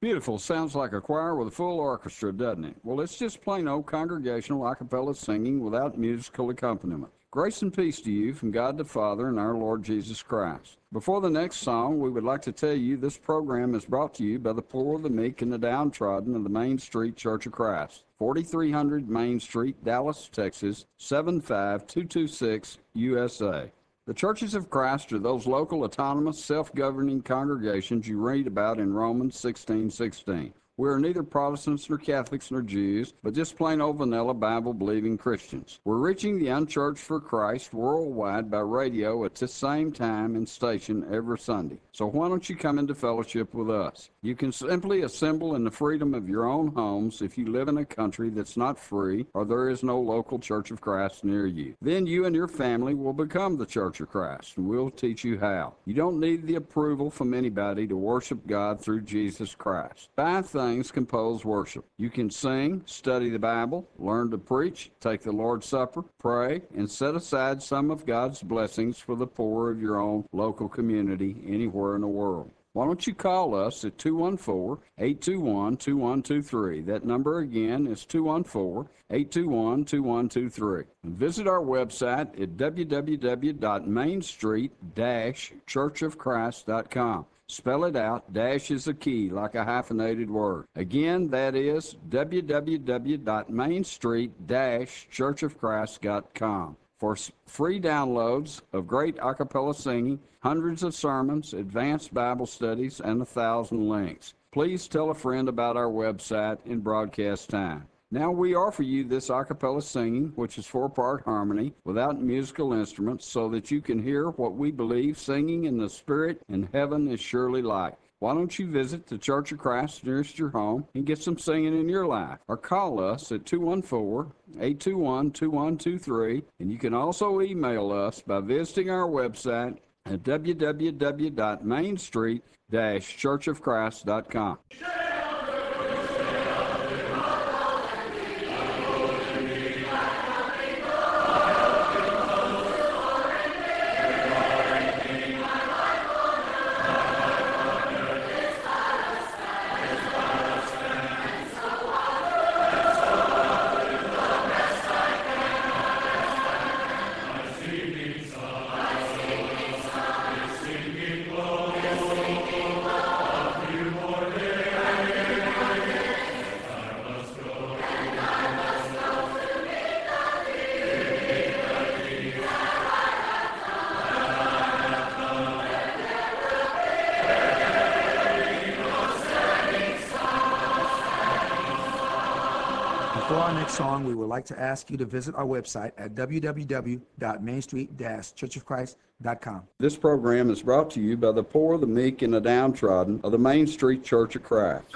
Beautiful. Sounds like a choir with a full orchestra, doesn't it? Well, it's just plain old congregational a cappella singing without musical accompaniment. Grace and peace to you from God the Father and our Lord Jesus Christ. Before the next song, we would like to tell you this program is brought to you by the poor, the meek, and the downtrodden of the Main Street Church of Christ, 4300 Main Street, Dallas, Texas, 75226, USA. The Churches of Christ are those local, autonomous, self-governing congregations you read about in Romans 16:16. We are neither Protestants nor Catholics nor Jews, but just plain old vanilla Bible-believing Christians. We're reaching the unchurched for Christ worldwide by radio at the same time and station every Sunday. So why don't you come into fellowship with us? You can simply assemble in the freedom of your own homes if you live in a country that's not free or there is no local Church of Christ near you. Then you and your family will become the Church of Christ, and we'll teach you how. You don't need the approval from anybody to worship God through Jesus Christ. 5 things compose worship. You can sing, study the Bible, learn to preach, take the Lord's Supper, pray, and set aside some of God's blessings for the poor of your own local community anywhere in the world. Why don't you call us at 214-821-2123. That number again is 214-821-2123. And visit our website at www.mainstreet-churchofchrist.com. Spell it out. Dash is a key, like a hyphenated word. Again, that is www.mainstreet-churchofchrist.com. For free downloads of great a cappella singing, hundreds of sermons, advanced Bible studies, and 1,000 links. Please tell a friend about our website in broadcast time. Now we offer you this a cappella singing, which is 4-part harmony, without musical instruments, so that you can hear what we believe singing in the Spirit in heaven is surely like. Why don't you visit the Church of Christ nearest your home and get some singing in your life? Or call us at 214-821-2123, and you can also email us by visiting our website at www.mainstreet-churchofchrist.com. For our next song, we would like to ask you to visit our website at www.mainstreet-churchofchrist.com. This program is brought to you by the poor, the meek, and the downtrodden of the Main Street Church of Christ.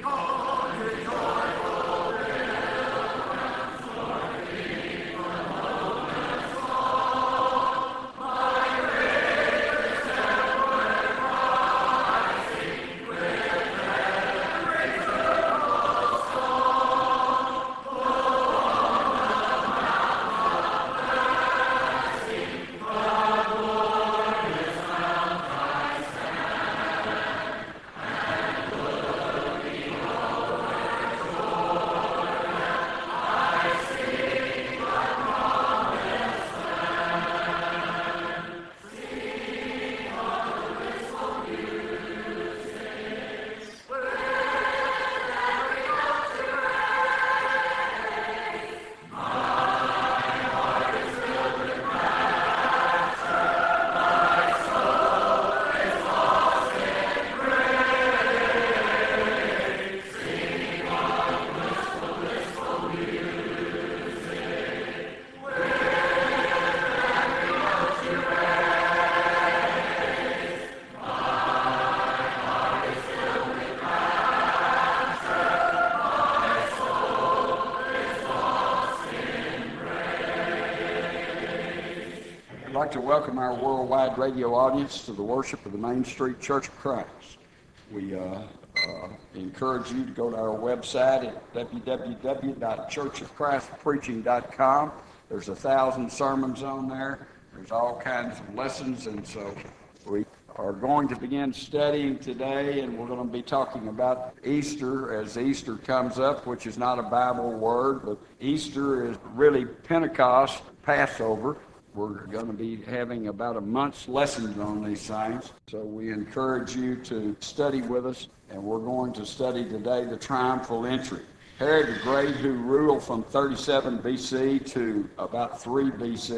I'd like to welcome our worldwide radio audience to the worship of the Main Street Church of Christ. We encourage you to go to our website at www.churchofchristpreaching.com. There's 1,000 sermons on there. There's all kinds of lessons, and so we are going to begin studying today, and we're going to be talking about Easter as Easter comes up, which is not a Bible word, but Easter is really Pentecost, Passover. We're going to be having about a month's lessons on these things, so we encourage you to study with us, and we're going to study today the triumphal entry. Herod the Great, who ruled from 37 BC to about 4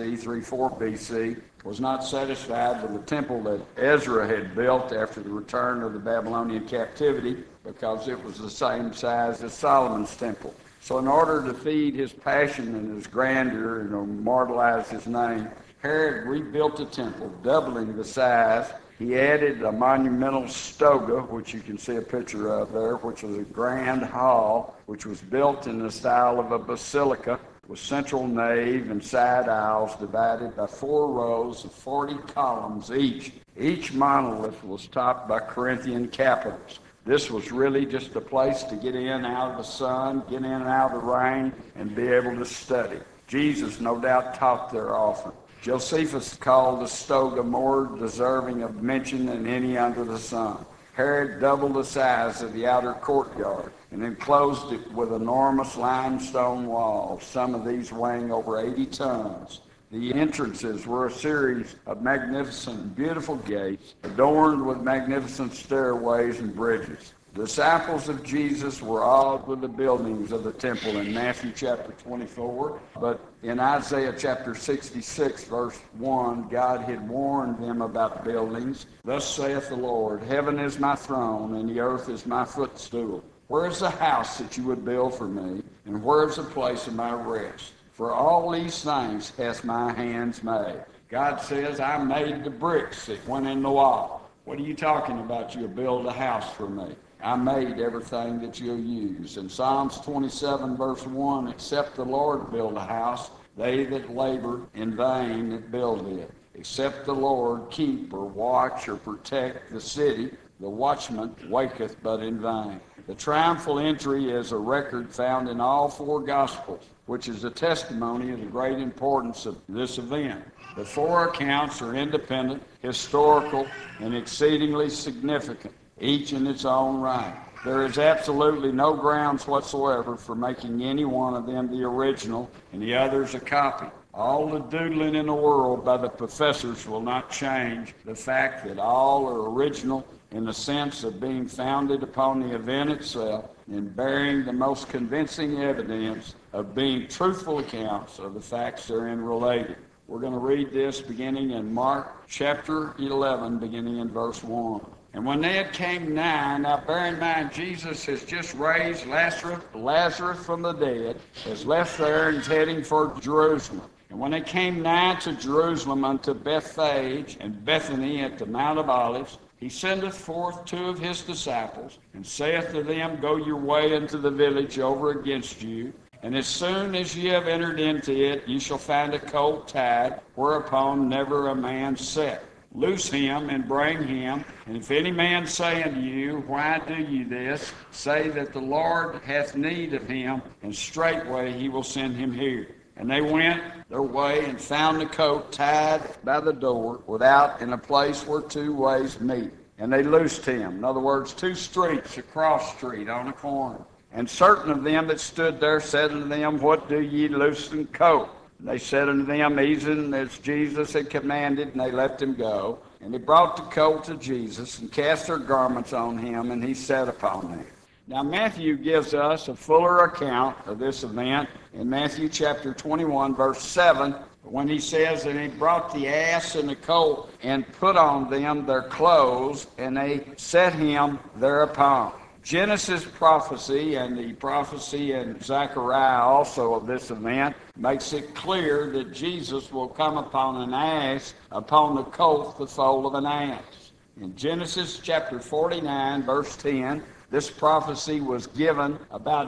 BC, was not satisfied with the temple that Ezra had built after the return of the Babylonian captivity, because it was the same size as Solomon's temple. So in order to feed his passion and his grandeur and immortalize his name, Herod rebuilt the temple, doubling the size. He added a monumental stoga, which you can see a picture of there, which was a grand hall, which was built in the style of a basilica, with central nave and side aisles divided by 4 rows of 40 columns each. Each monolith was topped by Corinthian capitals. This was really just a place to get in out of the sun, get in and out of the rain, and be able to study. Jesus no doubt taught there often. Josephus called the stoga more deserving of mention than any under the sun. Herod doubled the size of the outer courtyard and enclosed it with enormous limestone walls, some of these weighing over 80 tons. The entrances were a series of magnificent, beautiful gates adorned with magnificent stairways and bridges. The disciples of Jesus were awed with the buildings of the temple in Matthew chapter 24, but in Isaiah chapter 66, verse 1, God had warned them about buildings. Thus saith the Lord, heaven is my throne, and the earth is my footstool. Where is the house that you would build for me, and where is the place of my rest? For all these things hath my hands made. God says, I made the bricks that went in the wall. What are you talking about? You'll build a house for me. I made everything that you'll use. In Psalms 27, verse 1, except the Lord build a house, they that labor in vain that build it. Except the Lord keep or watch or protect the city, the watchman waketh but in vain. The triumphal entry is a record found in all 4 Gospels, which is a testimony of the great importance of this event. The 4 accounts are independent, historical, and exceedingly significant, each in its own right. There is absolutely no grounds whatsoever for making any one of them the original and the others a copy. All the doodling in the world by the professors will not change the fact that all are original in the sense of being founded upon the event itself and bearing the most convincing evidence of being truthful accounts of the facts therein related. We're going to read this beginning in Mark chapter 11, beginning in verse 1. And when they had came nigh, now bear in mind, Jesus has just raised Lazarus from the dead, has left there and is heading for Jerusalem. And when they came nigh to Jerusalem unto Bethphage and Bethany at the Mount of Olives, he sendeth forth 2 of his disciples, and saith to them, Go your way into the village over against you, and as soon as ye have entered into it, ye shall find a colt tied, whereupon never a man sat. Loose him and bring him, and if any man say unto you, Why do ye this? Say that the Lord hath need of him, and straightway he will send him here. And they went their way and found the colt tied by the door without in a place where 2 ways meet. And they loosed him. In other words, 2 streets, a cross street on a corner. And certain of them that stood there said unto them, What do ye loosen colt? And they said unto them, Even as Jesus had commanded, and they let him go. And they brought the colt to Jesus, and cast their garments on him, and he sat upon them. Now Matthew gives us a fuller account of this event in Matthew chapter 21, verse 7, when he says, And he brought the ass and the colt, and put on them their clothes, and they set him thereupon. Genesis prophecy and the prophecy in Zechariah also of this event makes it clear that Jesus will come upon an ass, upon the colt, the foal of an ass. In Genesis chapter 49, verse 10, this prophecy was given about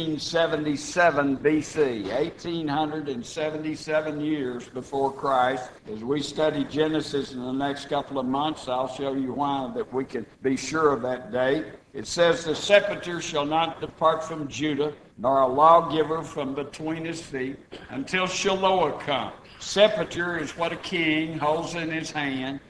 1877 BC, 1877 years before Christ. As we study Genesis in the next couple of months, I'll show you why that we can be sure of that date. It says, The scepter shall not depart from Judah, nor a lawgiver from between his feet, until Shiloh come. Scepter is what a king holds in his hand,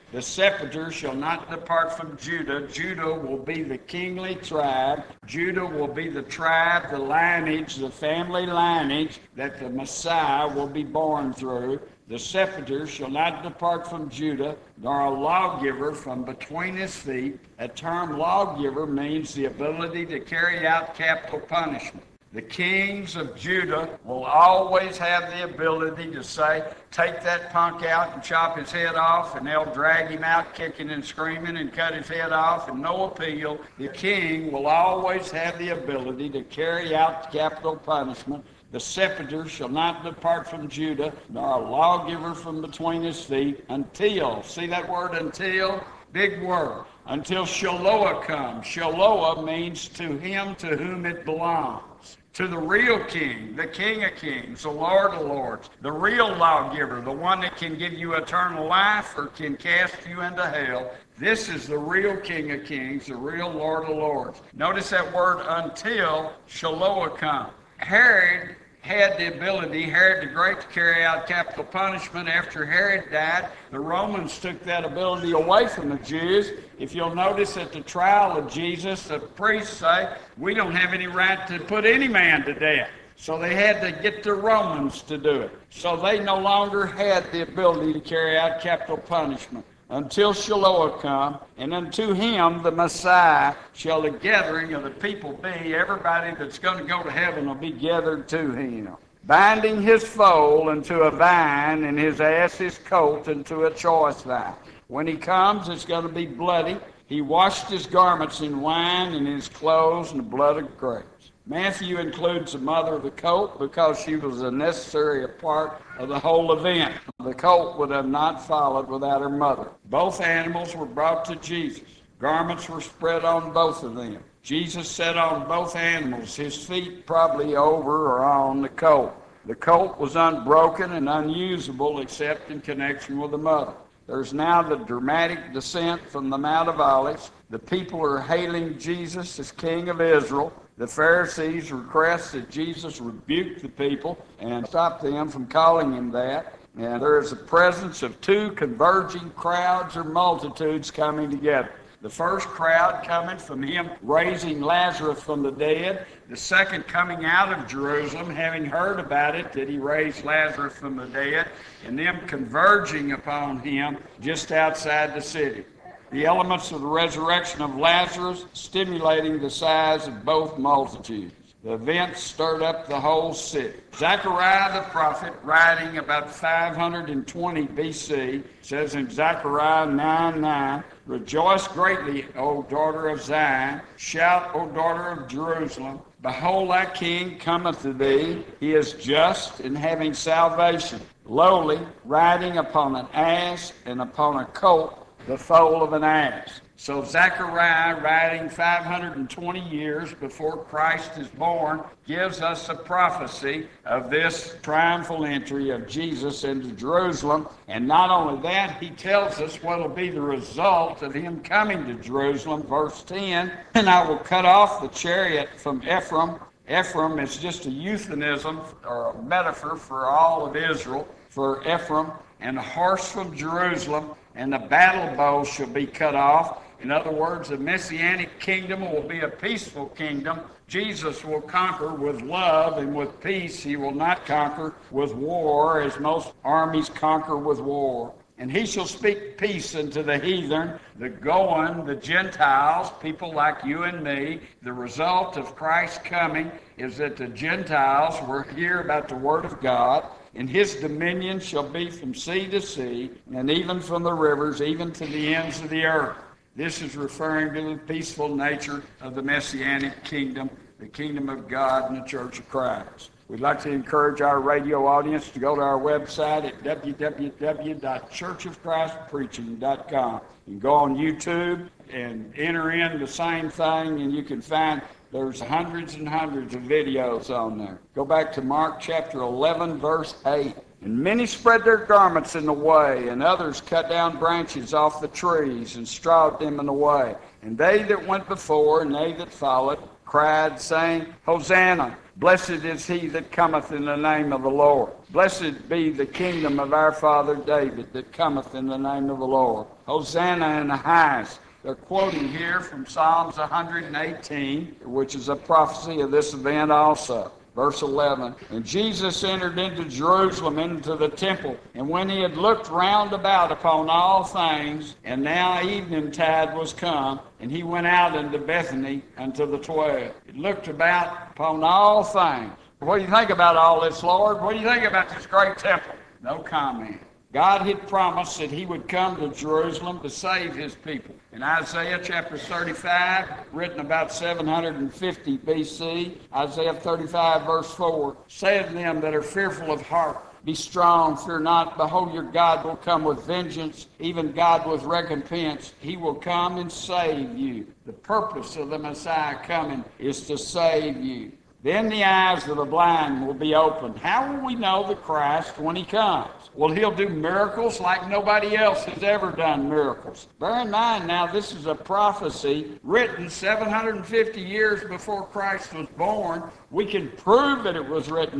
The scepter shall not depart from Judah. Judah will be the kingly tribe. Judah will be the tribe, the lineage, the family lineage that the Messiah will be born through. The scepter shall not depart from Judah, nor a lawgiver from between his feet. A term lawgiver means the ability to carry out capital punishment. The kings of Judah will always have the ability to say, take that punk out and chop his head off, and they'll drag him out kicking and screaming and cut his head off, and no appeal. The king will always have the ability to carry out capital punishment. The scepter shall not depart from Judah, nor a lawgiver from between his feet, until, see that word until? Big word. Until Shiloah comes. Shiloah means to him to whom it belongs. To the real king, the King of Kings, the Lord of Lords, the real lawgiver, the one that can give you eternal life or can cast you into hell. This is the real King of Kings, the real Lord of Lords. Notice that word until Shiloah comes. Herod had the ability, Herod the Great, to carry out capital punishment. After Herod died, the Romans took that ability away from the Jews. If you'll notice at the trial of Jesus, the priests say, we don't have any right to put any man to death. So they had to get the Romans to do it. So they no longer had the ability to carry out capital punishment. Until Shiloah come, and unto him, the Messiah, shall the gathering of the people be. Everybody that's going to go to heaven will be gathered to him. Binding his foal into a vine, and his ass's colt into a choice vine. When he comes, it's going to be bloody. He washed his garments in wine, and his clothes in the blood of grapes. Matthew includes the mother of the colt because she was a necessary part of the whole event. The colt would have not followed without her mother. Both animals were brought to Jesus. Garments were spread on both of them. Jesus sat on both animals, his feet probably over or on the colt. The colt was unbroken and unusable except in connection with the mother. There's now the dramatic descent from the Mount of Olives. The people are hailing Jesus as King of Israel. The Pharisees request that Jesus rebuke the people and stop them from calling him that. And there is a presence of two converging crowds or multitudes coming together. The first crowd coming from him raising Lazarus from the dead. The second coming out of Jerusalem, having heard about it, that he raised Lazarus from the dead, and them converging upon him just outside the city. The elements of the resurrection of Lazarus stimulating the size of both multitudes. The event stirred up the whole city. Zechariah the prophet, writing about 520 BC, says in Zechariah 9:9, rejoice greatly, O daughter of Zion. Shout, O daughter of Jerusalem. Behold, thy king cometh to thee. He is just and having salvation, lowly, riding upon an ass and upon a colt, the foal of an ass. So Zechariah, writing 520 years before Christ is born, gives us a prophecy of this triumphal entry of Jesus into Jerusalem. And not only that, he tells us what will be the result of him coming to Jerusalem. Verse 10, and I will cut off the chariot from Ephraim. Ephraim is just a euphemism or a metaphor for all of Israel, for Ephraim, and a horse from Jerusalem, and the battle bow shall be cut off. In other words, the Messianic kingdom will be a peaceful kingdom. Jesus will conquer with love and with peace. He will not conquer with war, as most armies conquer with war. And he shall speak peace unto the heathen, the Goan, the Gentiles, people like you and me. The result of Christ's coming is that the Gentiles will hear about the Word of God, and his dominion shall be from sea to sea, and even from the rivers, even to the ends of the earth. This is referring to the peaceful nature of the Messianic kingdom, the kingdom of God and the Church of Christ. We'd like to encourage our radio audience to go to our website at www.churchofchristpreaching.com. You can go on YouTube and enter in the same thing, and you can find there's hundreds and hundreds of videos on there. Go back to Mark chapter 11, verse 8. And many spread their garments in the way, and others cut down branches off the trees and strawed them in the way. And they that went before and they that followed cried, saying, Hosanna, Blessed is he that cometh in the name of the Lord. Blessed be the kingdom of our father David that cometh in the name of the Lord. Hosanna in the highest. They're quoting here from Psalms 118, which is a prophecy of this event also. Verse 11, and Jesus entered into Jerusalem, into the temple, and when he had looked round about upon all things, and now eveningtide was come, and he went out into Bethany unto the 12. He looked about upon all things. What do you think about all this, Lord? What do you think about this great temple? No comment. God had promised that he would come to Jerusalem to save his people. In Isaiah chapter 35, written about 750 BC, Isaiah 35 verse 4, say to them that are fearful of heart, be strong, fear not. Behold, your God will come with vengeance, even God with recompense. He will come and save you. The purpose of the Messiah coming is to save you. Then the eyes of the blind will be opened. How will we know the Christ when he comes? Well, he'll do miracles like nobody else has ever done miracles. Bear in mind now, this is a prophecy written 750 years before Christ was born. We can prove that it was written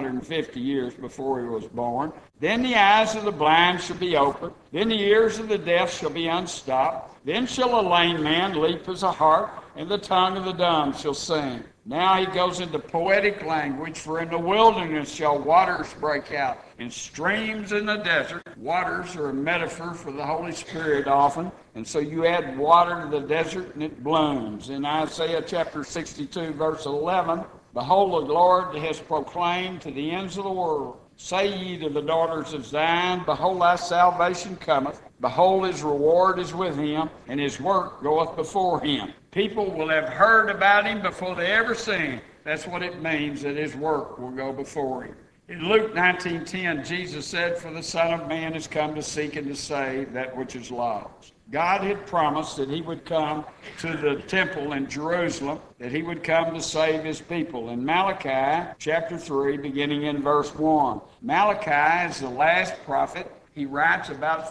750 years before he was born. Then the eyes of the blind shall be opened. Then the ears of the deaf shall be unstopped. Then shall a lame man leap as a hart, and the tongue of the dumb shall sing. Now he goes into poetic language, for in the wilderness shall waters break out, and streams in the desert. Waters are a metaphor for the Holy Spirit often, and so you add water to the desert and it blooms. In Isaiah chapter 62, verse 11, behold, the Lord has proclaimed to the ends of the world, say ye to the daughters of Zion, behold, thy salvation cometh. Behold, his reward is with him, and his work goeth before him. People will have heard about him before they ever see him. That's what it means, that his work will go before him. In Luke 19:10, Jesus said, for the Son of Man is come to seek and to save that which is lost. God had promised that he would come to the temple in Jerusalem, that he would come to save his people. In Malachi chapter 3, beginning in verse 1, Malachi is the last prophet. He writes about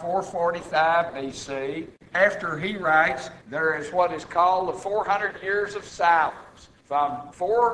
445 BC. After he writes, there is what is called the 400 years of silence. From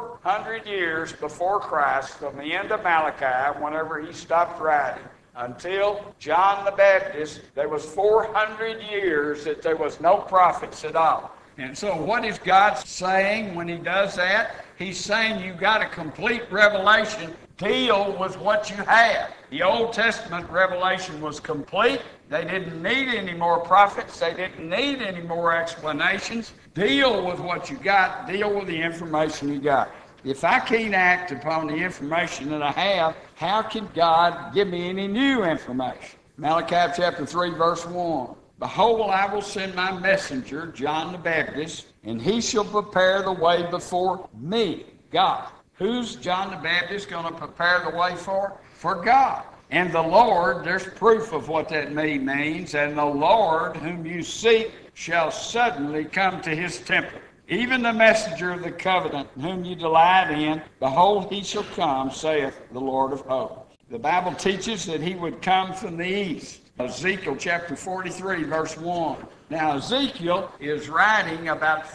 400 years before Christ, from the end of Malachi, whenever he stopped writing, until John the Baptist, there was 400 years that there was no prophets at all. And so what is God saying when he does that? He's saying you've got a complete revelation. Deal with what you have. The Old Testament revelation was complete. They didn't need any more prophets. They didn't need any more explanations. Deal with what you got. Deal with the information you got. If I can't act upon the information that I have, how can God give me any new information? Malachi chapter 3, verse 1. Behold, I will send my messenger, John the Baptist, and he shall prepare the way before me, God. Who's John the Baptist going to prepare the way for? For God. And the Lord, there's proof of what that means, and the Lord whom you seek shall suddenly come to his temple. Even the messenger of the covenant whom you delight in, behold, he shall come, saith the Lord of hosts. The Bible teaches that he would come from the east. Ezekiel chapter 43, verse 1. Now, Ezekiel is writing about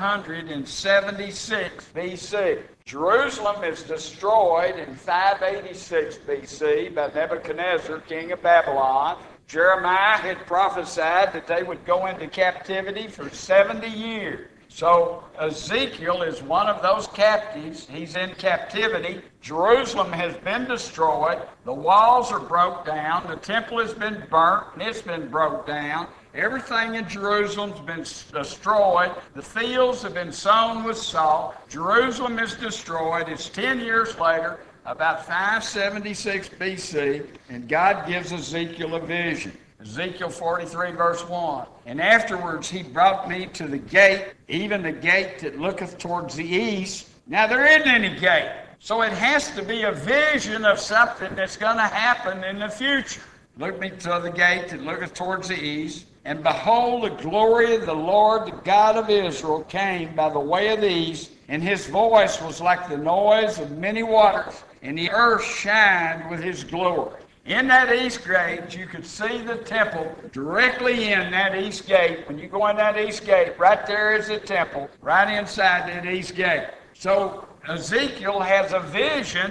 576 BC. Jerusalem is destroyed in 586 BC by Nebuchadnezzar, king of Babylon. Jeremiah had prophesied that they would go into captivity for 70 years. So Ezekiel is one of those captives. He's in captivity. Jerusalem has been destroyed. The walls are broke down. The temple has been burnt, and it's been broke down. Everything in Jerusalem's been destroyed. The fields have been sown with salt. Jerusalem is destroyed. It's 10 years later, about 576 BC, and God gives Ezekiel a vision. Ezekiel 43, verse 1. And afterwards he brought me to the gate, even the gate that looketh towards the east. Now there isn't any gate. So it has to be a vision of something that's going to happen in the future. Look me to the gate that looketh towards the east. And behold, the glory of the Lord, the God of Israel, came by the way of the east, and his voice was like the noise of many waters, and the earth shined with his glory. In that east gate, you could see the temple directly in that east gate. When you go in that east gate, right there is the temple, right inside that east gate. So Ezekiel has a vision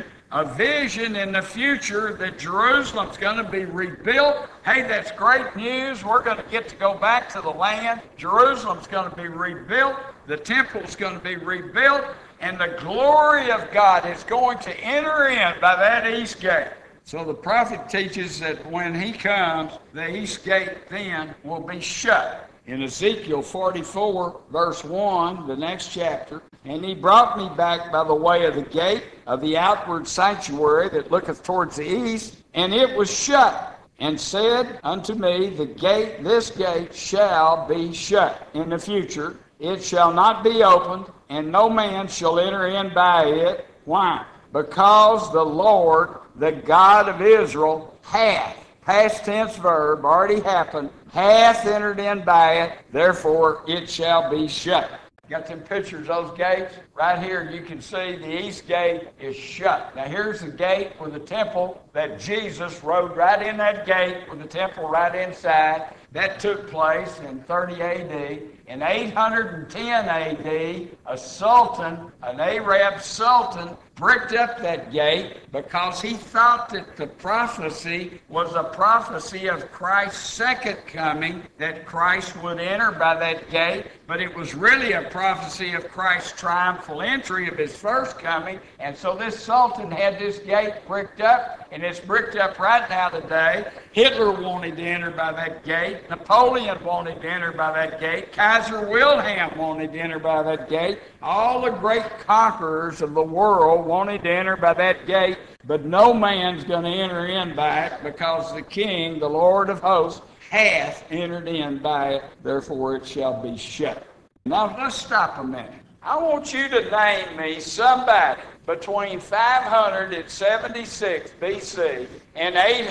in the future that Jerusalem's going to be rebuilt. Hey, that's great news. We're going to get to go back to the land. Jerusalem's going to be rebuilt. The temple's going to be rebuilt. And the glory of God is going to enter in by that east gate. So the prophet teaches that when he comes, the east gate then will be shut. In Ezekiel 44, verse 1, the next chapter, and he brought me back by the way of the gate of the outward sanctuary that looketh towards the east, and it was shut, and said unto me, this gate shall be shut. In the future, it shall not be opened, and no man shall enter in by it. Why? Because the Lord, the God of Israel, hath, past tense verb, already happened, hath entered in by it, therefore it shall be shut. Got them pictures of those gates? Right here you can see the east gate is shut. Now here's the gate with the temple that Jesus rode right in that gate with the temple right inside. That took place in 30 A.D. In 810 A.D., a sultan, an Arab sultan, bricked up that gate because he thought that the prophecy was a prophecy of Christ's second coming, that Christ would enter by that gate, but it was really a prophecy of Christ's triumphal entry of his first coming. And so this sultan had this gate bricked up, and it's bricked up right now today. Hitler wanted to enter by that gate. Napoleon wanted to enter by that gate. Kaiser Wilhelm wanted to enter by that gate. All the great conquerors of the world wanted to enter by that gate, but no man's going to enter in by it because the King, the Lord of hosts, hath entered in by it, therefore it shall be shut. Now let's stop a minute. I want you to name me somebody between 576 BC and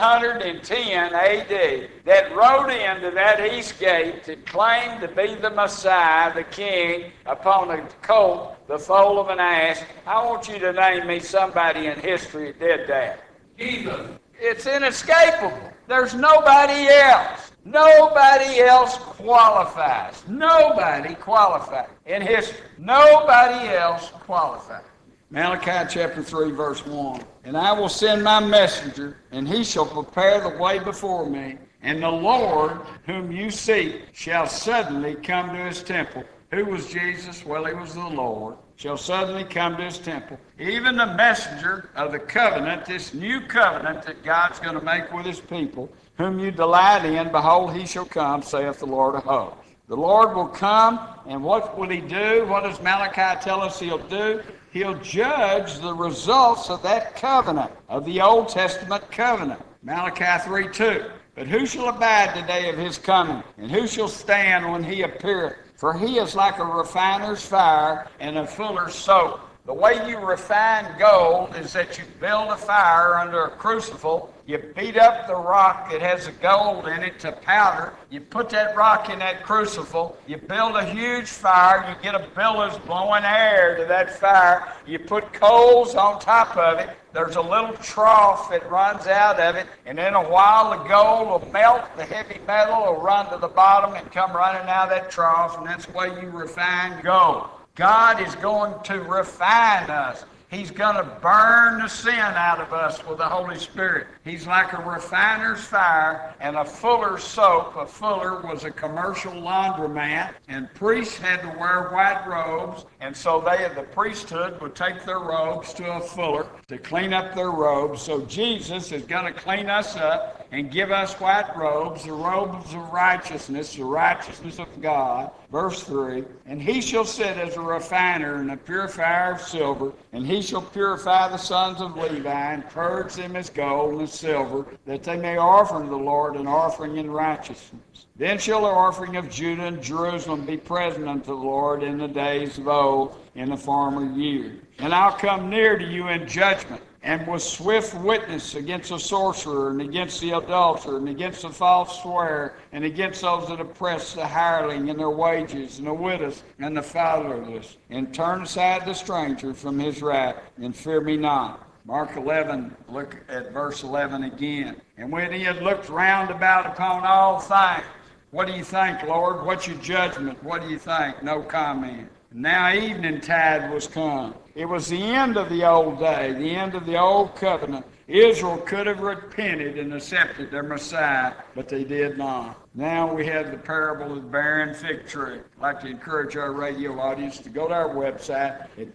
810 AD that rode into that east gate that claimed to be the Messiah, the King, upon a colt, the foal of an ass. I want you to name me somebody in history that did that. Jesus. It's inescapable. There's nobody else. Nobody else qualifies. Nobody qualifies in history. Nobody else qualifies. Malachi chapter 3, verse 1. And I will send my messenger, and he shall prepare the way before me. And the Lord, whom you seek, shall suddenly come to his temple. Who was Jesus? Well, he was the Lord. Shall suddenly come to his temple. Even the messenger of the covenant, this new covenant that God's going to make with his people, whom you delight in, behold, he shall come, saith the Lord of hosts. The Lord will come, and what will he do? What does Malachi tell us he'll do? He'll judge the results of that covenant, of the Old Testament covenant. Malachi 3:2. But who shall abide the day of his coming? And who shall stand when he appeareth? For he is like a refiner's fire and a fuller's soap. The way you refine gold is that you build a fire under a crucible. You beat up the rock that has the gold in it to powder. You put that rock in that crucible. You build a huge fire. You get a billows blowing air to that fire. You put coals on top of it. There's a little trough that runs out of it. And in a while, the gold will melt. The heavy metal will run to the bottom and come running out of that trough. And that's the way you refine gold. God is going to refine us. He's going to burn the sin out of us with the Holy Spirit. He's like a refiner's fire and a fuller's soap. A fuller was a commercial laundromat, and priests had to wear white robes, and so the priesthood would take their robes to a fuller to clean up their robes. So Jesus is going to clean us up and give us white robes, the robes of righteousness, the righteousness of God. Verse 3, and he shall sit as a refiner and a purifier of silver, and he shall purify the sons of Levi and purge them as gold and as silver, that they may offer unto the Lord an offering in righteousness. Then shall the offering of Judah and Jerusalem be present unto the Lord in the days of old, in the former years. And I'll come near to you in judgment, and with swift witness against the sorcerer, and against the adulterer, and against the false swearer, and against those that oppress the hireling and their wages, and the widows, and the fatherless, and turn aside the stranger from his wrath, and fear me not. Mark 11, look at verse 11 again. And when he had looked round about upon all things, What do you think, Lord? What's your judgment? What do you think? No comment. Now eveningtide was come. It was the end of the old day, the end of the old covenant. Israel could have repented and accepted their Messiah, but they did not. Now we have the parable of the barren fig tree. I'd like to encourage our radio audience to go to our website at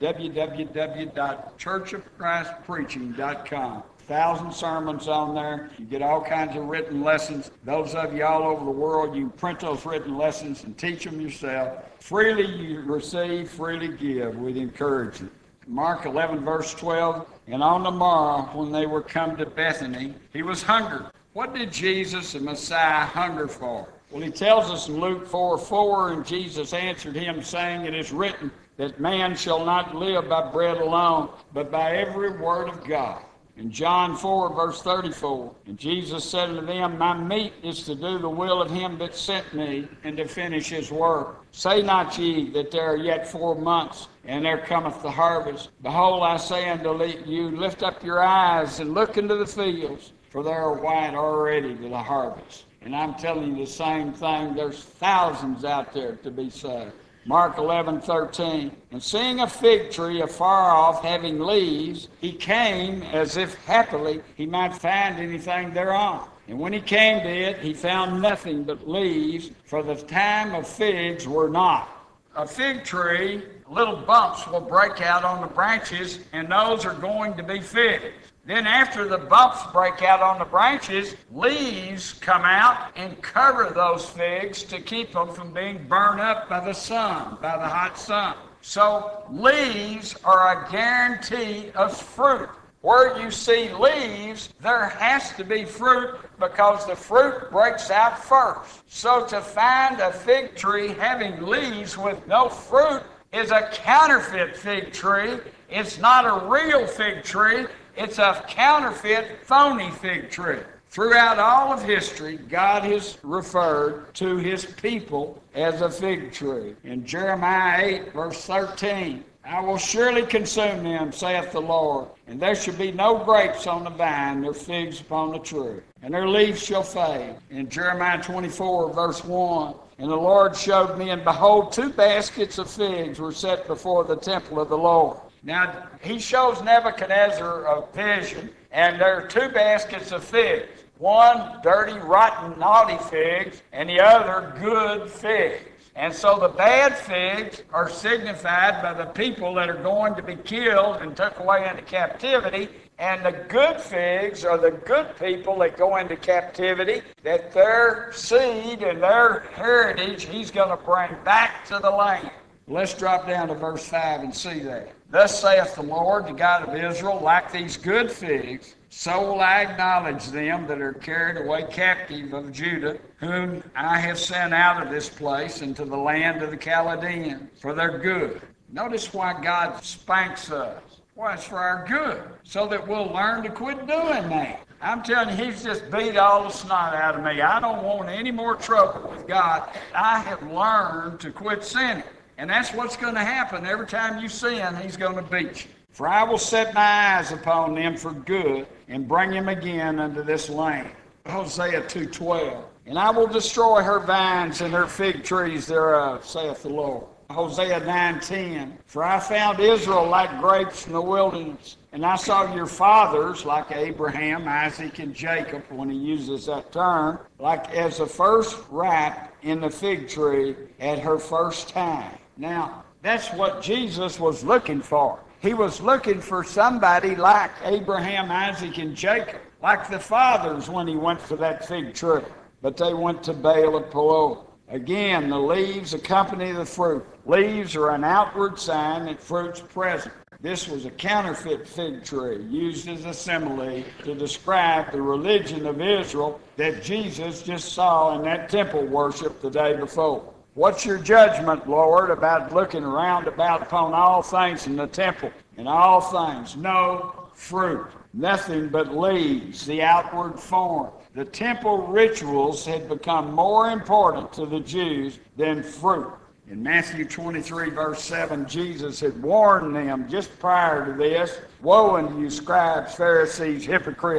www.churchofchristpreaching.com. 1,000 sermons on there. You get all kinds of written lessons. Those of you all over the world, you can print those written lessons and teach them yourself. Freely you receive, freely give with encouragement. Mark 11, verse 12, and on the morrow, when they were come to Bethany, he was hungry. What did Jesus, the Messiah, hunger for? Well, he tells us in Luke 4:4, and Jesus answered him, saying, it is written that man shall not live by bread alone, but by every word of God. In John 4, verse 34, and Jesus said unto them, my meat is to do the will of him that sent me, and to finish his work. Say not ye that there are yet 4 months, and there cometh the harvest. Behold, I say unto you, lift up your eyes, and look into the fields, for they are white already to the harvest. And I'm telling you the same thing, there's thousands out there to be saved. Mark 11:13, and seeing a fig tree afar off having leaves, he came as if happily he might find anything thereon. And when he came to it, he found nothing but leaves, for the time of figs were not. A fig tree, little bumps will break out on the branches, and those are going to be figs. Then after the bumps break out on the branches, leaves come out and cover those figs to keep them from being burned up by the sun, by the hot sun. So leaves are a guarantee of fruit. Where you see leaves, there has to be fruit because the fruit breaks out first. So to find a fig tree having leaves with no fruit is a counterfeit fig tree. It's not a real fig tree. It's a counterfeit, phony fig tree. Throughout all of history, God has referred to his people as a fig tree. In Jeremiah 8, verse 13, I will surely consume them, saith the Lord, and there shall be no grapes on the vine, nor figs upon the tree, and their leaves shall fade. In Jeremiah 24, verse 1, and the Lord showed me, and behold, 2 baskets of figs were set before the temple of the Lord. Now, he shows Nebuchadnezzar a vision, and there are 2 baskets of figs. One, dirty, rotten, naughty figs, and the other, good figs. And so the bad figs are signified by the people that are going to be killed and took away into captivity, and the good figs are the good people that go into captivity, that their seed and their heritage he's going to bring back to the land. Let's drop down to verse 5 and see that. Thus saith the Lord, the God of Israel, like these good figs, so will I acknowledge them that are carried away captive of Judah, whom I have sent out of this place into the land of the Chaldeans, for their good. Notice why God spanks us. Well, it's for our good, so that we'll learn to quit doing that. I'm telling you, he's just beat all the snot out of me. I don't want any more trouble with God. I have learned to quit sinning. And that's what's going to happen. Every time you sin, he's going to beat you. For I will set my eyes upon them for good, and bring them again unto this land. Hosea 2:12. And I will destroy her vines and her fig trees thereof, saith the Lord. Hosea 9:10. For I found Israel like grapes in the wilderness, and I saw your fathers, like Abraham, Isaac, and Jacob, when he uses that term, like as the first ripe in the fig tree at her first time. Now, that's what Jesus was looking for. He was looking for somebody like Abraham, Isaac, and Jacob, like the fathers when he went for that fig tree. But they went to Baal of Peor. Again, the leaves accompany the fruit. Leaves are an outward sign that fruit's present. This was a counterfeit fig tree used as a simile to describe the religion of Israel that Jesus just saw in that temple worship the day before. What's your judgment, Lord, about looking round about upon all things in the temple? In all things, no fruit, nothing but leaves, the outward form. The temple rituals had become more important to the Jews than fruit. In Matthew 23, verse 7, Jesus had warned them just prior to this, woe unto you, scribes, Pharisees, hypocrites,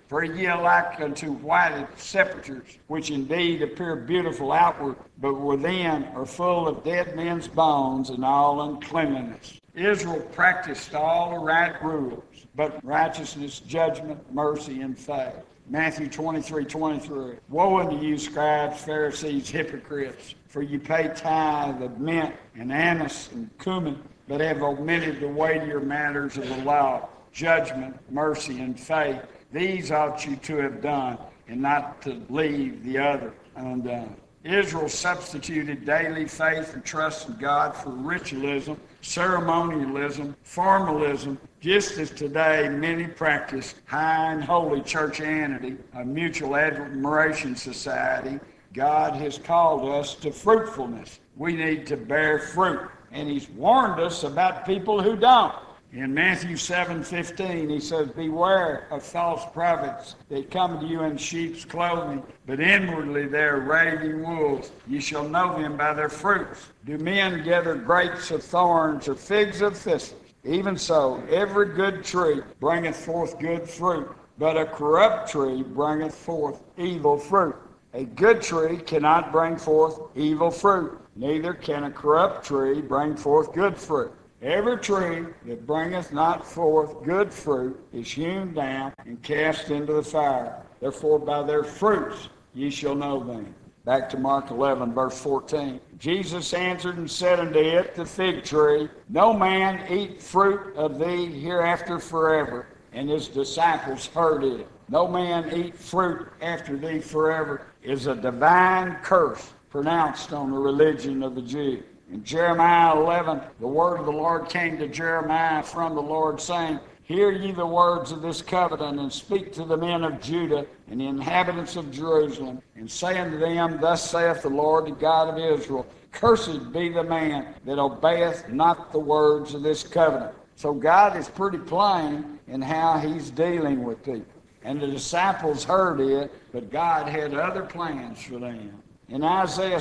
For ye are like unto whited sepulchres, which indeed appear beautiful outward, but within are full of dead men's bones and all uncleanliness. Israel practiced all the right rules, but righteousness, judgment, mercy, and faith. Matthew 23:23. Woe unto you, scribes, Pharisees, hypocrites, for you pay tithe of mint and anise and cumin, but have omitted the weightier matters of the law, judgment, mercy, and faith. These ought you to have done, and not to leave the other undone. Israel substituted daily faith and trust in God for ritualism, ceremonialism, formalism, just as today many practice high and holy churchianity, a mutual admiration society. God has called us to fruitfulness. We need to bear fruit, and He's warned us about people who don't. In Matthew 7:15, He says, beware of false prophets that come to you in sheep's clothing, but inwardly they are raving wolves. You shall know them by their fruits. Do men gather grapes of thorns or figs of thistles? Even so, every good tree bringeth forth good fruit, but a corrupt tree bringeth forth evil fruit. A good tree cannot bring forth evil fruit, neither can a corrupt tree bring forth good fruit. Every tree that bringeth not forth good fruit is hewn down and cast into the fire. Therefore by their fruits ye shall know them. Back to Mark 11, verse 14. Jesus answered and said unto it, the fig tree, no man eat fruit of thee hereafter forever. And his disciples heard it. No man eat fruit after thee forever is a divine curse pronounced on the religion of the Jews. In Jeremiah 11, the word of the Lord came to Jeremiah from the Lord, saying, hear ye the words of this covenant, and speak to the men of Judah and the inhabitants of Jerusalem, and say unto them, thus saith the Lord, the God of Israel, cursed be the man that obeyeth not the words of this covenant. So God is pretty plain in how He's dealing with people. And the disciples heard it, but God had other plans for them. In Isaiah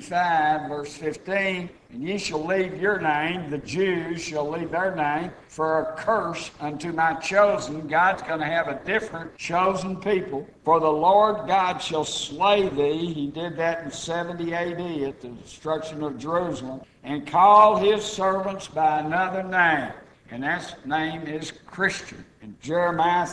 65, verse 15, and ye shall leave your name, the Jews shall leave their name, for a curse unto my chosen. God's going to have a different chosen people. For the Lord God shall slay thee. He did that in 70 AD at the destruction of Jerusalem, and call His servants by another name. And that name is Christian. In Jeremiah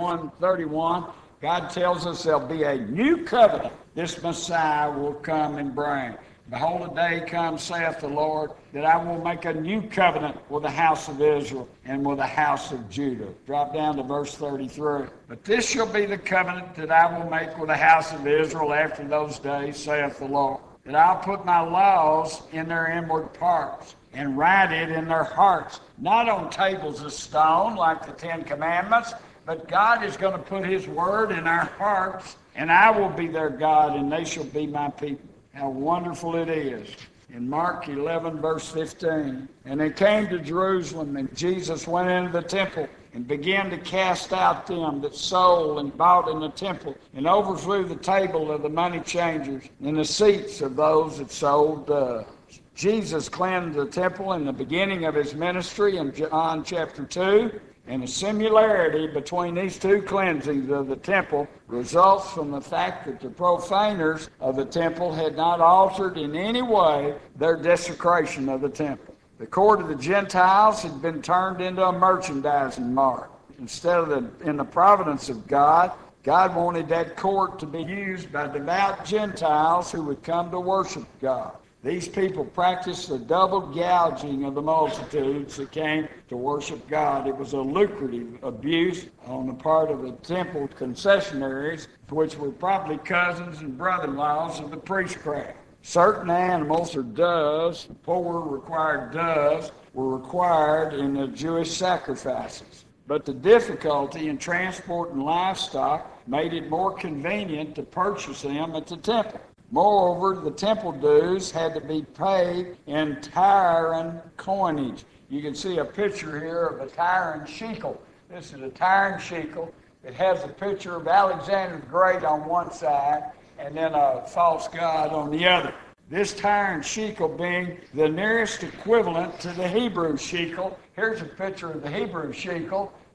31:31, God tells us there'll be a new covenant this Messiah will come and bring. Behold, a day comes, saith the Lord, that I will make a new covenant with the house of Israel and with the house of Judah. Drop down to verse 33. But this shall be the covenant that I will make with the house of Israel after those days, saith the Lord, that I'll put my laws in their inward parts and write it in their hearts, not on tables of stone like the Ten Commandments, but God is going to put His word in our hearts, and I will be their God, and they shall be my people. How wonderful it is. In Mark 11, verse 15, and they came to Jerusalem, and Jesus went into the temple and began to cast out them that sold and bought in the temple, and overthrew the table of the money changers and the seats of those that sold doves. Jesus cleansed the temple in the beginning of His ministry in John chapter 2. And the similarity between these two cleansings of the temple results from the fact that the profaners of the temple had not altered in any way their desecration of the temple. The court of the Gentiles had been turned into a merchandising mart. Instead of in the providence of God, God wanted that court to be used by devout Gentiles who would come to worship God. These people practiced the double gouging of the multitudes that came to worship God. It was a lucrative abuse on the part of the temple concessionaries, which were probably cousins and brother-in-laws of the priestcraft. Certain animals or doves, poor required doves, were required in the Jewish sacrifices. But the difficulty in transporting livestock made it more convenient to purchase them at the temple. Moreover, the temple dues had to be paid in Tyrian coinage. You can see a picture here of a Tyrian shekel. This is a Tyrian shekel. It has a picture of Alexander the Great on one side and then a false god on the other. This Tyrian shekel being the nearest equivalent to the Hebrew shekel. Here's a picture of the Hebrew shekel.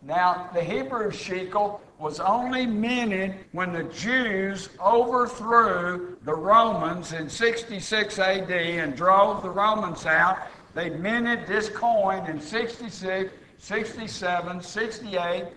Now, the Hebrew shekel was only minted when the Jews overthrew the Romans in 66 AD and drove the Romans out. They minted this coin in 66, 67, 68,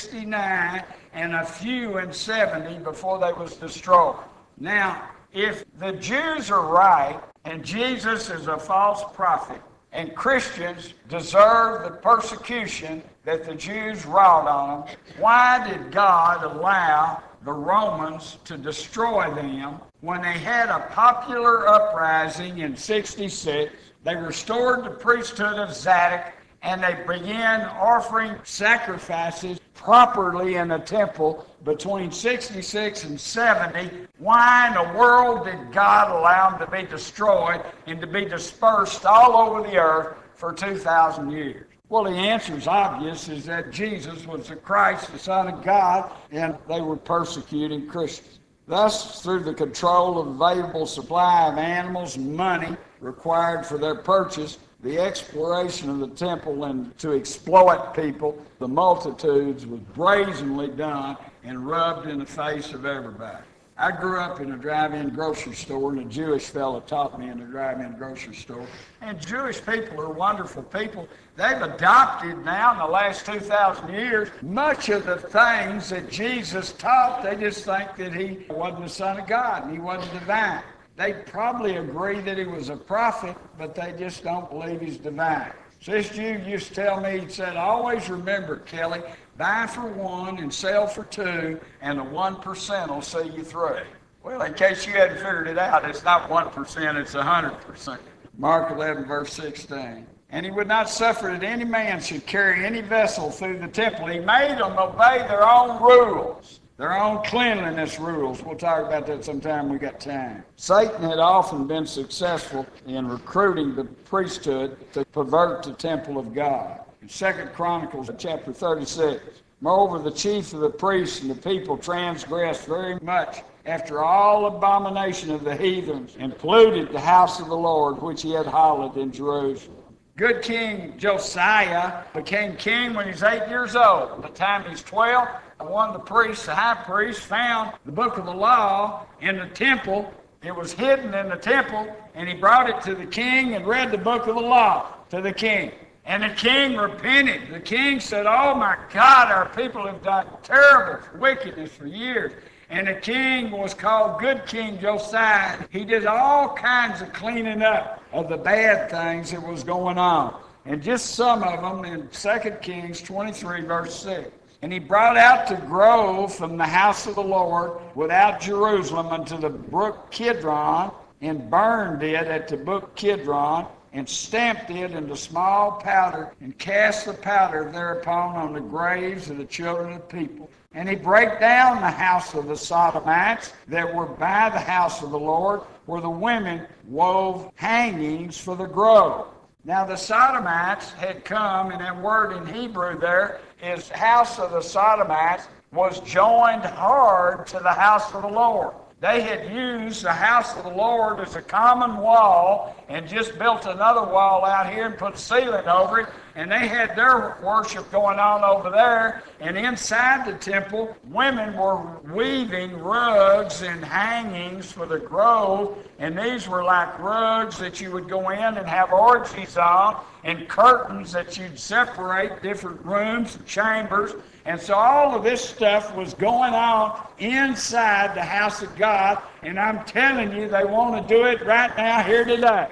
69, and a few in 70 before they was destroyed. Now, if the Jews are right and Jesus is a false prophet, and Christians deserve the persecution that the Jews wrought on them, why did God allow the Romans to destroy them when they had a popular uprising in 66? They restored the priesthood of Zadok, and they began offering sacrifices properly in the temple between 66 and 70. Why in the world did God allow them to be destroyed and to be dispersed all over the earth for 2,000 years? Well, the answer is obvious, is that Jesus was the Christ, the Son of God, and they were persecuting Christians. Thus, through the control of available supply of animals and money required for their purchase, the exploration of the temple and to exploit people, the multitudes, was brazenly done and rubbed in the face of everybody. I grew up in a drive-in grocery store, and a Jewish fellow taught me in a drive-in grocery store. And Jewish people are wonderful people. They've adopted now in the last 2,000 years much of the things that Jesus taught. They just think that he wasn't the Son of God and he wasn't divine. They probably agree that he was a prophet, but they just don't believe he's divine. So this Jew used to tell me, he said, always remember, Kelly, buy for one and sell for two, and the 1% will see you through. Well, in case you hadn't figured it out, it's not 1%, it's 100%. Mark 11, verse 16. And he would not suffer that any man should carry any vessel through the temple. He made them obey their own rules, their own cleanliness rules. We'll talk about that sometime we got time. Satan had often been successful in recruiting the priesthood to pervert the temple of God. In 2 Chronicles chapter 36, moreover, the chief of the priests and the people transgressed very much after all abomination of the heathens, and polluted the house of the Lord, which he had hallowed in Jerusalem. Good King Josiah became king when he was 8 years old. By the time he was 12, one of the priests, the high priest, found the book of the law in the temple. It was hidden in the temple, and he brought it to the king and read the book of the law to the king. And the king repented. The king said, oh my God, our people have done terrible wickedness for years. And the king was called Good King Josiah. He did all kinds of cleaning up of the bad things that was going on. And just some of them in 2 Kings 23, verse 6. And he brought out the grove from the house of the Lord without Jerusalem unto the brook Kidron, and burned it at the brook Kidron, and stamped it into small powder, and cast the powder thereupon on the graves of the children of people. And he brake down the house of the Sodomites that were by the house of the Lord, where the women wove hangings for the grove. Now the Sodomites had come, and that word in Hebrew there is house of the Sodomites was joined hard to the house of the Lord. They had used the house of the Lord as a common wall and just built another wall out here and put a ceiling over it. And they had their worship going on over there. And inside the temple, women were weaving rugs and hangings for the grove. And these were like rugs that you would go in and have orgies on, and curtains that you'd separate different rooms and chambers. And so all of this stuff was going on inside the house of God. And I'm telling you, they want to do it right now here today.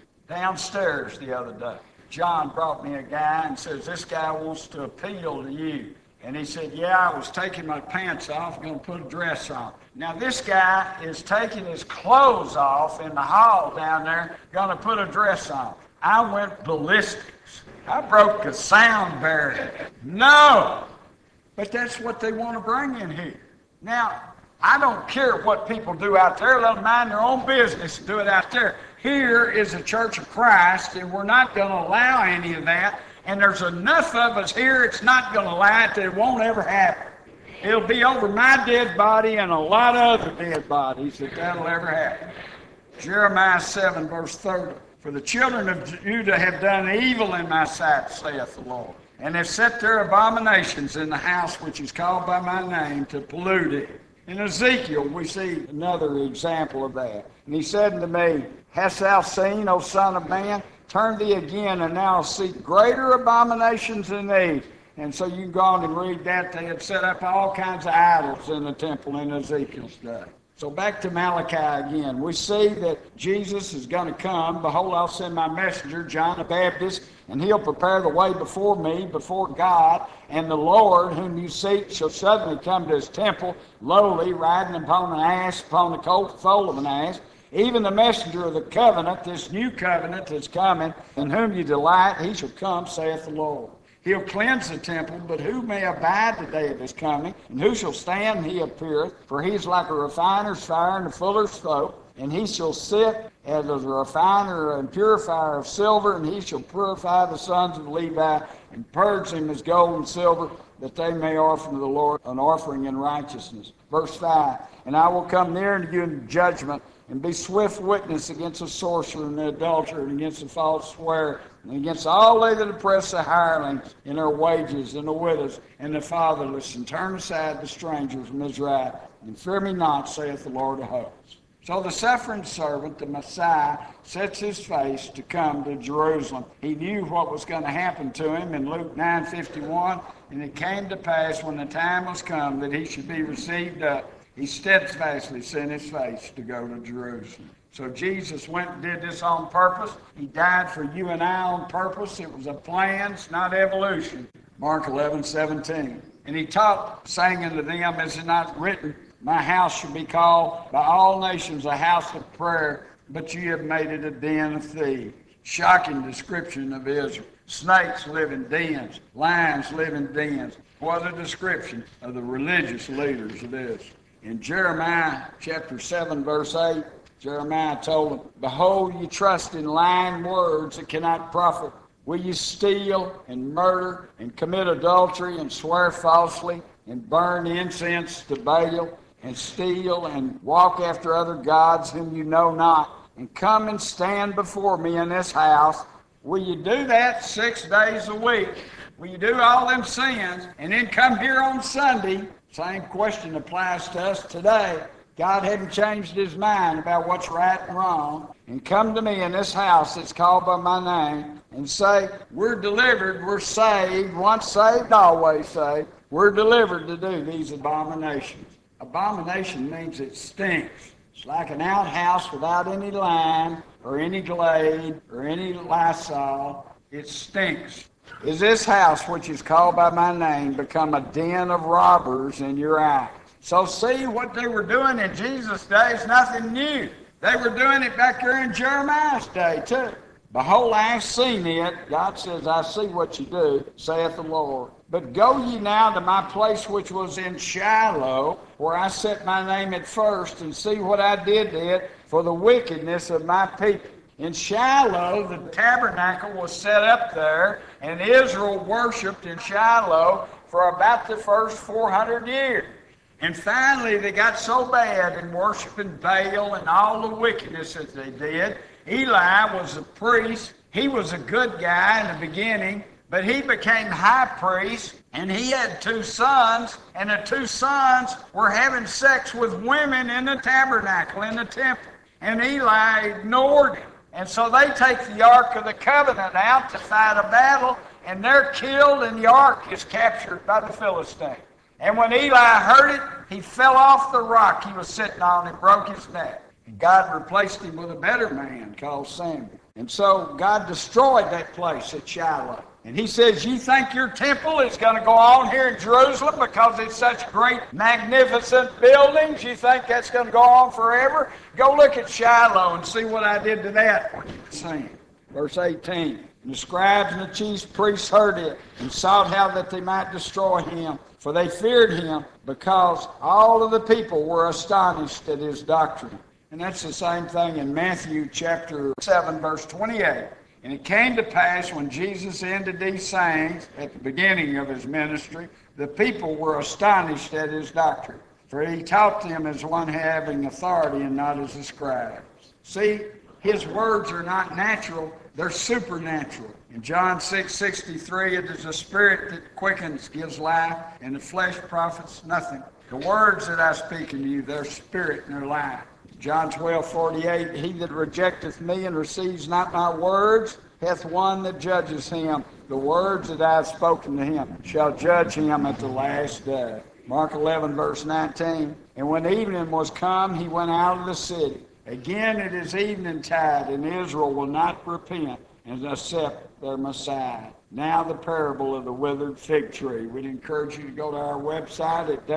Downstairs the other day, John brought me a guy and says, this guy wants to appeal to you. And he said, yeah, I was taking my pants off, going to put a dress on. Now this guy is taking his clothes off in the hall down there, going to put a dress on. I went ballistics. I broke the sound barrier. No! But that's what they want to bring in here. Now, I don't care what people do out there. Let them mind their own business and do it out there. Here is a Church of Christ, and we're not going to allow any of that. And there's enough of us here, it's not going to allow it, that it won't ever happen. It'll be over my dead body and a lot of other dead bodies that'll ever happen. Jeremiah 7, verse 30. For the children of Judah have done evil in my sight, saith the Lord. and have set their abominations in the house which is called by my name to pollute it. In Ezekiel, we see another example of that. And he said unto me, Hast thou seen, O son of man? Turn thee again, and thou see greater abominations than these. And so you can go on and read that. They had set up all kinds of idols in the temple in Ezekiel's day. So back to Malachi again. We see that Jesus is going to come. Behold, I'll send my messenger, John the Baptist, and he'll prepare the way before me, before God. And the Lord, whom you seek, shall suddenly come to his temple, lowly, riding upon an ass, upon the colt foal of an ass. Even the messenger of the covenant, this new covenant that's coming, in whom you delight, he shall come, saith the Lord. He'll cleanse the temple, but who may abide the day of his coming? And who shall stand? He appeareth. For he is like a refiner's fire and a fuller's soap. And he shall sit as a refiner and purifier of silver. And he shall purify the sons of Levi and purge them as gold and silver, that they may offer to the Lord an offering in righteousness. Verse 5, And I will come near unto you in judgment, and be swift witness against the sorcerer and the adulterer, and against the false swearer, and against all they that oppress the hirelings in their wages, and the widows, and the fatherless, and turn aside the strangers from his right, and fear me not, saith the Lord of hosts. So the suffering servant, the Messiah, sets his face to come to Jerusalem. He knew what was going to happen to him in Luke 9:51, and it came to pass when the time was come that he should be received up. He steadfastly set his face to go to Jerusalem. So Jesus went and did this on purpose. He died for you and I on purpose. It was a plan, it's not evolution. Mark 11:17. And he taught, saying unto them, Is it not written, My house shall be called by all nations a house of prayer, but you have made it a den of thieves. Shocking description of Israel. Snakes live in dens. Lions live in dens. What a description of the religious leaders of Israel. In Jeremiah chapter 7, verse 8, Jeremiah told them, Behold, ye trust in lying words that cannot profit. Will you steal and murder and commit adultery and swear falsely and burn incense to Baal and steal and walk after other gods whom you know not and come and stand before me in this house? Will you do that 6 days a week? Will you do all them sins and then come here on Sunday? Same question applies to us today. God hadn't changed his mind about what's right and wrong. And come to me in this house that's called by my name and say, we're delivered, we're saved, once saved, always saved. We're delivered to do these abominations. Abomination means it stinks. It's like an outhouse without any lime or any glade or any Lysol. It stinks. Is this house, which is called by my name, become a den of robbers in your eyes? So see, what they were doing in Jesus' day is nothing new. They were doing it back there in Jeremiah's day too. Behold, I have seen it. God says, I see what you do, saith the Lord. But go ye now to my place which was in Shiloh, where I set my name at first, and see what I did to it for the wickedness of my people. In Shiloh, the tabernacle was set up there, and Israel worshipped in Shiloh for about the first 400 years. And finally, they got so bad in worshiping Baal and all the wickedness that they did. Eli was a priest. He was a good guy in the beginning, but he became high priest, and he had 2 sons, and the 2 sons were having sex with women in the tabernacle, in the temple. And Eli ignored him. And so they take the Ark of the Covenant out to fight a battle, and they're killed, and the Ark is captured by the Philistines. And when Eli heard it, he fell off the rock he was sitting on and broke his neck. And God replaced him with a better man called Samuel. And so God destroyed that place at Shiloh. And he says, you think your temple is going to go on here in Jerusalem because it's such great, magnificent buildings? You think that's going to go on forever? Go look at Shiloh and see what I did to that. Verse 18, And the scribes and the chief priests heard it and sought how that they might destroy him. For they feared him, because all of the people were astonished at his doctrine. And that's the same thing in Matthew chapter 7, verse 28. And it came to pass when Jesus ended these sayings at the beginning of his ministry, the people were astonished at his doctrine. For he taught them as one having authority and not as the scribes. See, his words are not natural. They're supernatural. In John 6:63, it is the Spirit that quickens, gives life, and the flesh profits nothing. The words that I speak unto you, they're spirit and they're life. John 12:48, he that rejecteth me and receives not my words hath one that judges him. The words that I have spoken to him shall judge him at the last day. Mark 11, verse 19, and when evening was come, he went out of the city. Again it is evening tide, and Israel will not repent and accept their Messiah. Now the parable of the withered fig tree. We'd encourage you to go to our website at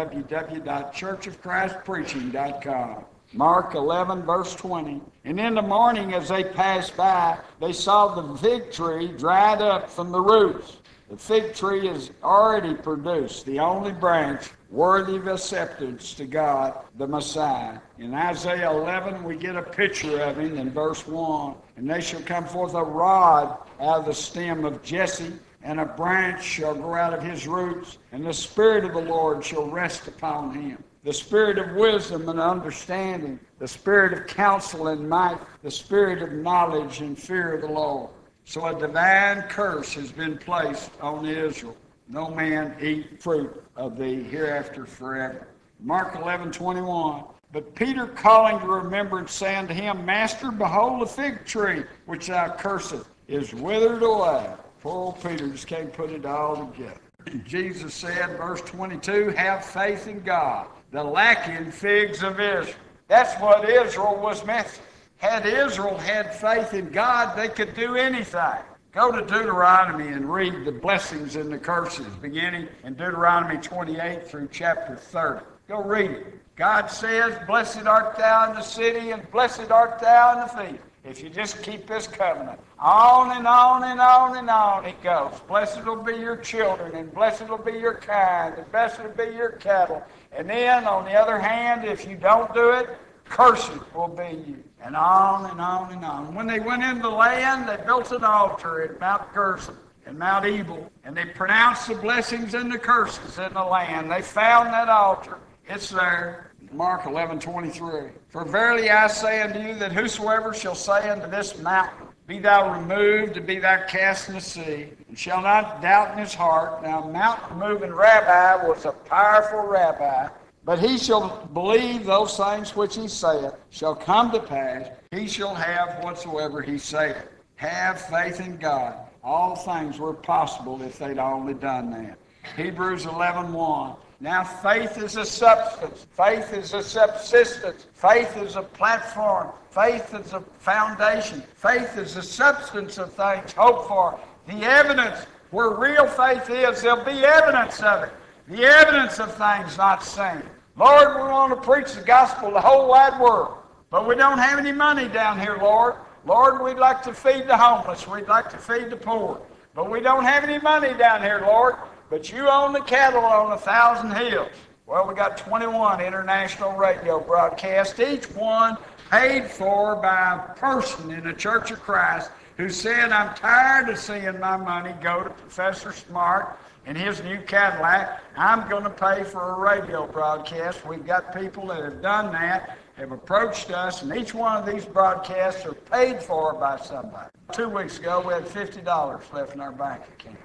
www.churchofchristpreaching.com. Mark 11, verse 20. And in the morning as they passed by, they saw the fig tree dried up from the roots. The fig tree has already produced the only branch worthy of acceptance to God, the Messiah. In Isaiah 11, we get a picture of him in verse 1. And they shall come forth a rod out of the stem of Jesse, and a branch shall grow out of his roots, and the Spirit of the Lord shall rest upon him. The Spirit of wisdom and understanding, the Spirit of counsel and might, the Spirit of knowledge and fear of the Lord. So a divine curse has been placed on Israel. No man eat fruit of thee hereafter forever. Mark 11:21. But Peter calling to remembrance, saying to him, Master, behold, the fig tree which thou cursest is withered away. Poor old Peter just can't put it all together. Jesus said, verse 22, have faith in God, the lacking figs of Israel. That's what Israel was missing. Had Israel had faith in God, they could do anything. Go to Deuteronomy and read the blessings and the curses, beginning in Deuteronomy 28 through chapter 30. Go read it. God says, blessed art thou in the city, and blessed art thou in the field, if you just keep this covenant. On and on and on and on it goes. Blessed will be your children, and blessed will be your kind, and blessed will be your cattle. And then, on the other hand, if you don't do it, cursed will be you. And on and on and on. When they went into the land, they built an altar at Mount Gerson and Mount Ebal, and they pronounced the blessings and the curses in the land. They found that altar. It's there. Mark 11:23. For verily I say unto you that whosoever shall say unto this mountain, be thou removed, and be thou cast in the sea, and shall not doubt in his heart. Now, mountain-moving rabbi was a powerful rabbi. But he shall believe those things which he saith shall come to pass. He shall have whatsoever he saith. Have faith in God. All things were possible if they'd only done that. Hebrews 11:1. Now faith is a substance. Faith is a subsistence. Faith is a platform. Faith is a foundation. Faith is the substance of things hoped for. The evidence, where real faith is, there'll be evidence of it. The evidence of things not seen. Lord, we want to preach the gospel to the whole wide world, but we don't have any money down here, Lord. Lord, we'd like to feed the homeless. We'd like to feed the poor, but we don't have any money down here, Lord. But you own the cattle on 1,000 hills. Well, we got 21 international radio broadcasts, each one paid for by a person in the Church of Christ who said, I'm tired of seeing my money go to Professor Smart and his new Cadillac. I'm going to pay for a radio broadcast. We've got people that have done that, have approached us, and each one of these broadcasts are paid for by somebody. 2 weeks ago, we had $50 left in our bank account.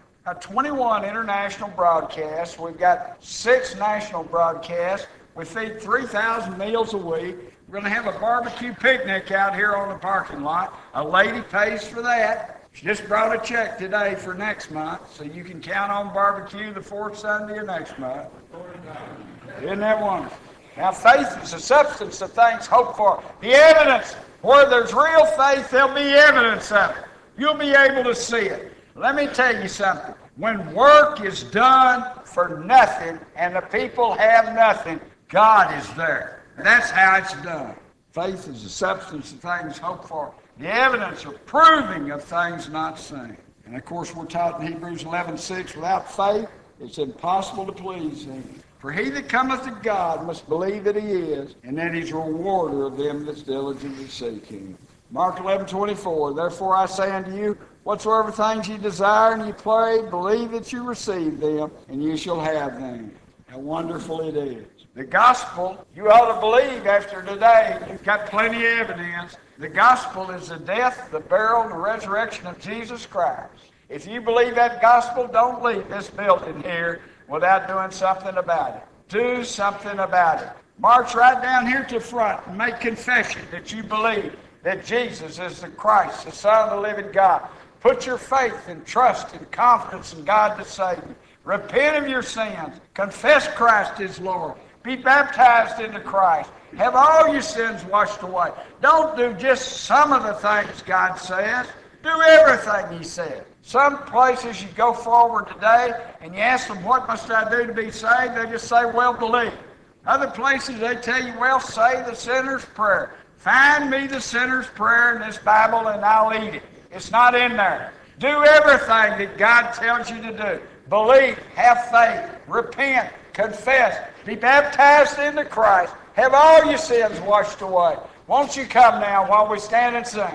21 international broadcasts. We've got 6 national broadcasts. We feed 3,000 meals a week. We're going to have a barbecue picnic out here on the parking lot. A lady pays for that. She just brought a check today for next month, so you can count on barbecue the 4th Sunday of next month. Isn't that wonderful? Now, faith is the substance of things hoped for. The evidence, where there's real faith, there'll be evidence of it. You'll be able to see it. Let me tell you something. When work is done for nothing and the people have nothing, God is there. That's how it's done. Faith is the substance of things hoped for, the evidence of proving of things not seen. And of course, we're taught in Hebrews 11:6, without faith, it's impossible to please him. For he that cometh to God must believe that he is, and that he's a rewarder of them that diligently seek him. Mark 11:24, therefore I say unto you, whatsoever things ye desire and ye pray, believe that you receive them, and ye shall have them. How wonderful it is. The gospel, you ought to believe after today, you've got plenty of evidence. The gospel is the death, the burial, and the resurrection of Jesus Christ. If you believe that gospel, don't leave this building here without doing something about it. Do something about it. March right down here to the front and make confession that you believe that Jesus is the Christ, the Son of the living God. Put your faith and trust and confidence in God to save you. Repent of your sins. Confess Christ is Lord. Be baptized into Christ. Have all your sins washed away. Don't do just some of the things God says. Do everything He said. Some places you go forward today and you ask them, what must I do to be saved? They just say, well, believe. Other places they tell you, well, say the sinner's prayer. Find me the sinner's prayer in this Bible and I'll eat it. It's not in there. Do everything that God tells you to do. Believe, have faith, repent, confess, be baptized into Christ, have all your sins washed away. Won't you come now while we stand and sing?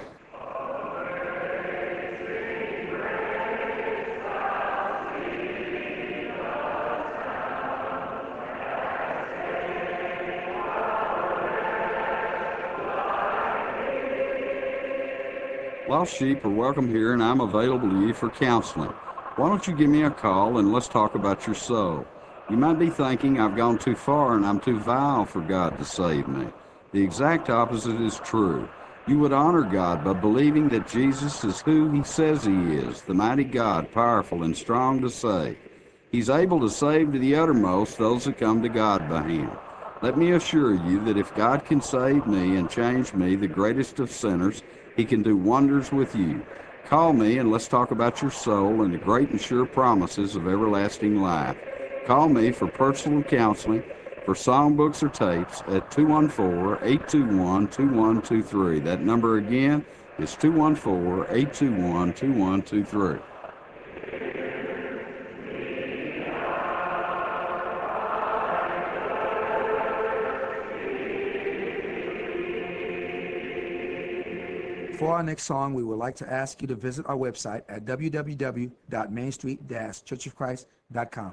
Lost sheep are welcome here, and I'm available to you for counseling. Why don't you give me a call and let's talk about your soul? You might be thinking I've gone too far and I'm too vile for God to save me. The exact opposite is true. You would honor God by believing that Jesus is who He says He is, the mighty God, powerful and strong to save. He's able to save to the uttermost those that come to God by Him. Let me assure you that if God can save me and change me, the greatest of sinners, He can do wonders with you. Call me and let's talk about your soul and the great and sure promises of everlasting life. Call me for personal counseling, for songbooks or tapes at 214-821-2123. That number again is 214-821-2123. For our next song, we would like to ask you to visit our website at www.mainstreet-churchofchrist.com.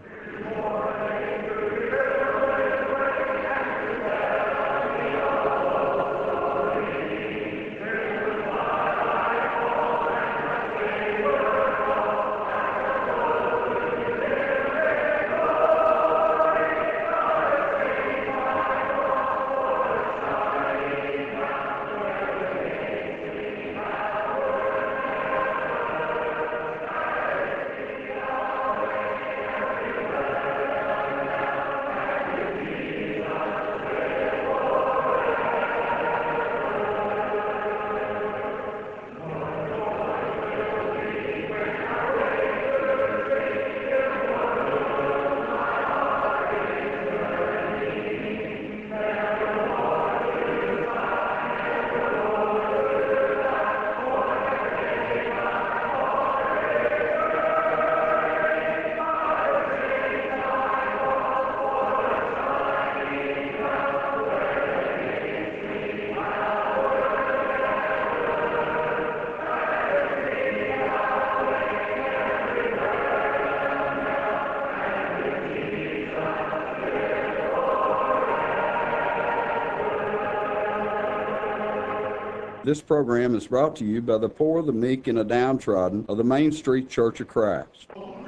This program is brought to you by the poor, the meek, and the downtrodden of the Main Street Church of Christ.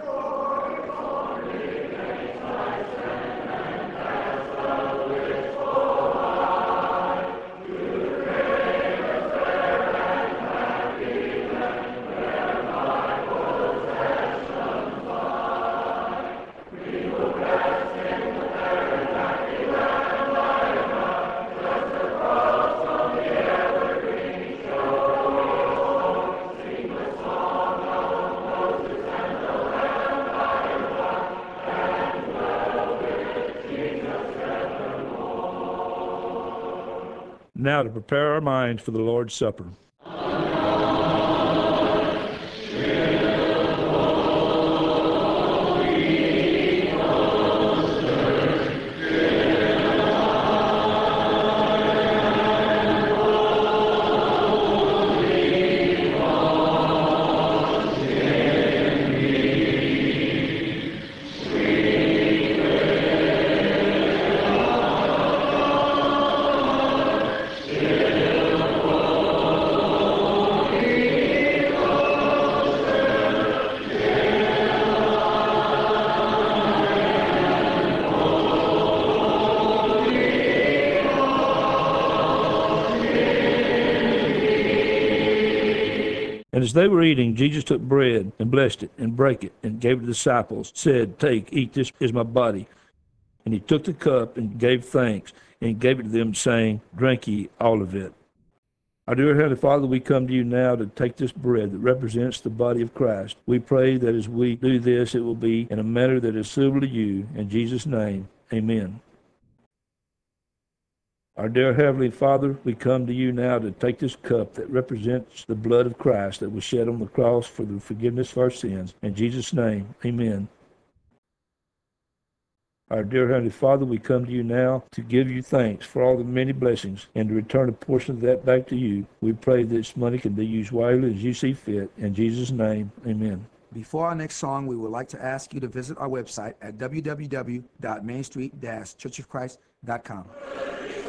Now to prepare our minds for the Lord's Supper. as they were eating, Jesus took bread and blessed it and brake it and gave it to the disciples, said, "Take, eat, this is my body." And he took the cup and gave thanks and gave it to them, saying, "Drink ye all of it. Our dear Heavenly Father, we come to you now to take this bread that represents the body of Christ. We pray that as we do this, it will be in a manner that is suitable to you. In Jesus' name, amen. Our dear Heavenly Father, we come to you now to take this cup that represents the blood of Christ that was shed on the cross for the forgiveness of our sins. In Jesus' name, amen. Our dear Heavenly Father, we come to you now to give you thanks for all the many blessings and to return a portion of that back to you. We pray this money can be used wisely as you see fit. In Jesus' name, amen. Before our next song, we would like to ask you to visit our website at www.mainstreet-churchofchrist.com.